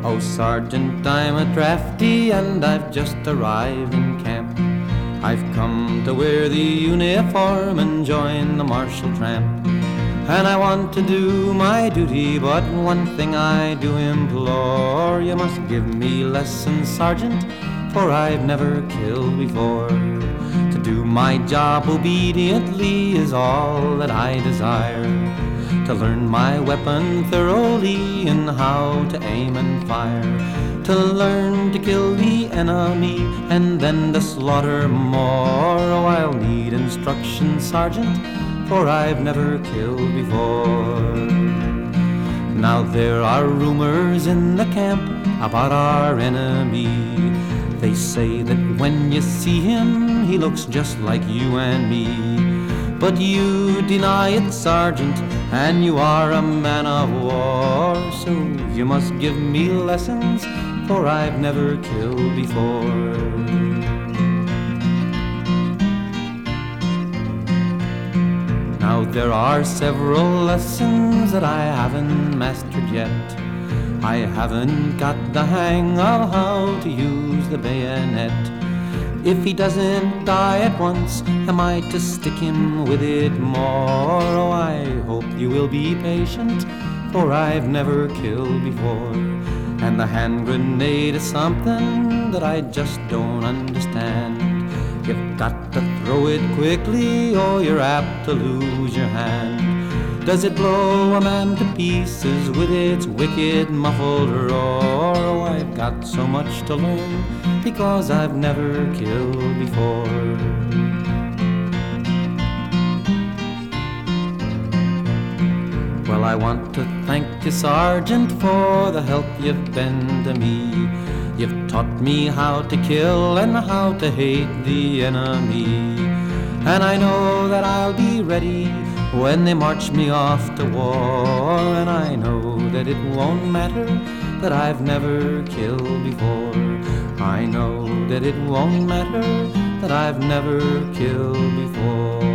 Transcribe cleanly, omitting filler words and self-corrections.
Oh, Sergeant, I'm a drafty and I've just arrived in camp. I've come to wear the uniform and join the martial tramp. And I want to do my duty, but one thing I do implore: you must give me lessons, Sergeant, for I've never killed before. To do my job obediently is all that I desire. To learn my weapon thoroughly and how to aim and fire. To learn to kill the enemy and then to slaughter more. Oh, I'll need instruction, Sergeant, for I've never killed before. Now there are rumors in the camp about our enemy. They say that when you see him, he looks just like you and me. But you deny it, Sergeant, and you are a man of war. So you must give me lessons, for I've never killed before. Now there are several lessons that I haven't mastered yet. I haven't got the hang of how to use the bayonet. If he doesn't die at once, am I to stick him with it more? Oh, I hope you will be patient, for I've never killed before. And the hand grenade is something that I just don't understand. You've got to throw it quickly or you're apt to lose your hand. Does it blow a man to pieces with its wicked muffled roar? Oh, I've got so much to learn because I've never killed before. Well, I want to thank you, Sergeant, for the help you've been to me. You've taught me how to kill and how to hate the enemy. And I know that I'll be ready when they march me off to war. And I know that it won't matter that I've never killed before. I know that it won't matter that I've never killed before.